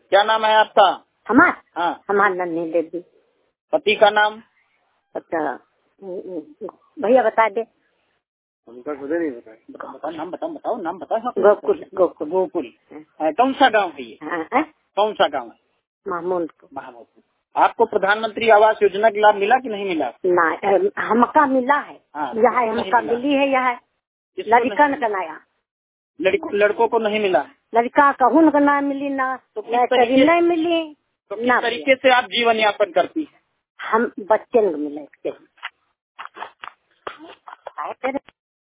क्या नाम है आपका? हमारा? हाँ, हमारा नन्ही देवी। पति का नाम? अच्छा भैया बता दे। उनका खुद नहीं बताया। बताओ नाम, बताओ नाम बताओ। गोकुल। गोकुल। गोकुल। कौन सा गांव है ये? कौन सा गांव है? महमूदपुर। महमूदपुर। आपको प्रधानमंत्री आवास योजना का लाभ मिला कि नहीं मिला? ना हमका मिला है। हाँ, यह हमका मिली है। यह लड़का न कनाया, लड़कों को नहीं मिला। लड़का कहून का ना मिली ना, तो नहीं मिली। तो किस तरीके से आप जीवन यापन करती है? हम बच्चे मिले